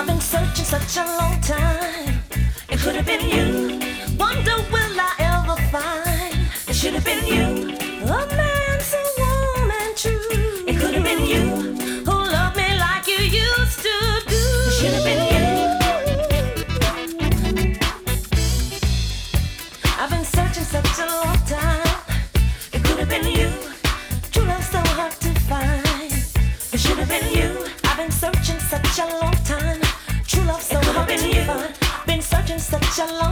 I've been searching such a long time. It could have been you. Wonder will I ever find? It should have been you. A man so warm and true. It could have been you who loved me like you used to do. It should have been you. I've been searching such a long time. It could have been you. True love so hard to find. It should have been you. I've been searching such a long time. True love so hard to find. Been searching such a long